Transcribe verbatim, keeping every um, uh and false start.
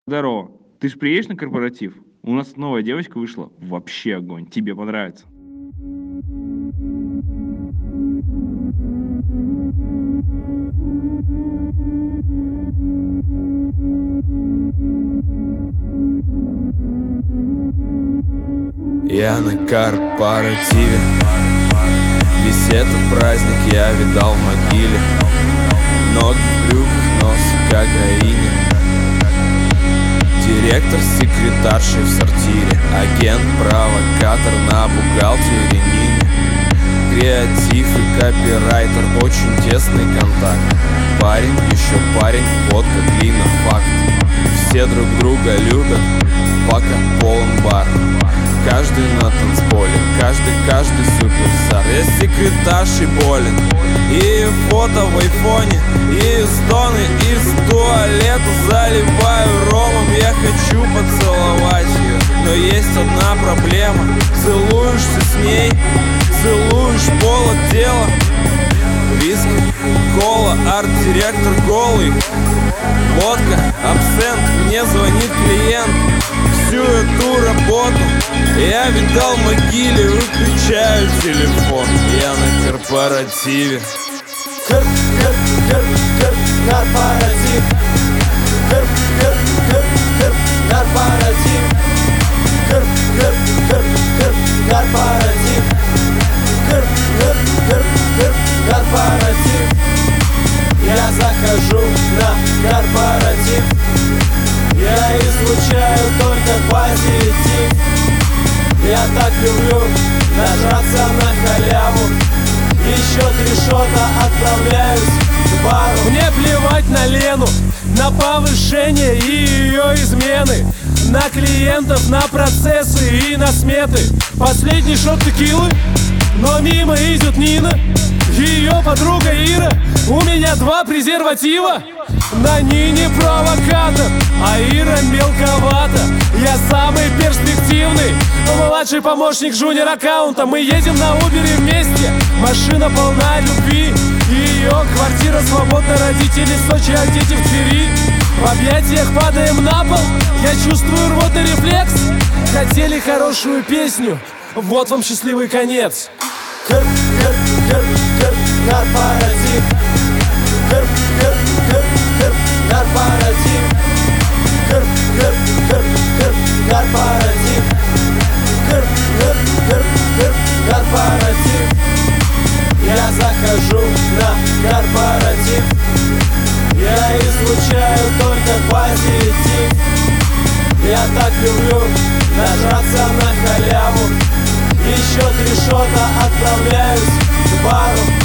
Здорово. Ты ж приедешь на корпоратив? У нас новая девочка вышла. Вообще огонь. Тебе понравится. Я на корпоративе. Весь этот праздник я видал в могиле. Ноги в брюках, нос в кокаине. Директор с секретаршей в сортире. Агент, провокатор на бухгалтере Нине. Креатив и копирайтер, очень тесный контакт. Парень, еще парень, водка, глина, факт. Все друг друга любят, пока полон бар. Каждый на танцполе, каждый, каждый суперстар. Я с секретаршей болен. И фото в айфоне, и стоны из туалета заливаю ромом. Я хочу поцеловать ее, но есть одна проблема. Целуешься с ней, целуешь пол отдела. Виски, кола, арт-директор голый. Водка, абсент, мне звонит клиент. Всю эту работу я видал в могиле, выключаю телефон. Я на корпоративе. Кр, кр, кр, кр, корпоратив. Кр, кр, кр, кр, корпоратив. Кр, кр, кр, кр, корпоратив. Кр, кр, кр, кр, корпоратив. Я захожу на корпоратив. Я излучаю только позитив. Я так люблю нажраться на халяву. Еще три шота, отправляюсь к бару. Мне плевать на Лену, на повышение и ее измены, на клиентов, на процессы и на сметы. Последний шот текилы, но мимо идет Нина, ее подруга Ира. У меня два презерватива. На Нине провокатор, а Ира мелковата. Я самый перспективный, младший помощник жуниор аккаунта. Мы едем на Убере вместе, машина полна любви. Ее квартира свободна, родители в Сочи, а дети в Твери. В объятиях падаем на пол, я чувствую рвотный рефлекс. Хотели хорошую песню, вот вам счастливый конец. Кр, кр, кр, кр, корпоратив. Кр, кр, кр, кр, корпоратив. Кр, кр, кр, кр, корпоратив. Кр, кр, кр, кр, корпоратив. Я захожу на корпоратив. Я излучаю только позитив. Я так люблю нажраться на халяву. Еще три шота, отправляюсь к бару.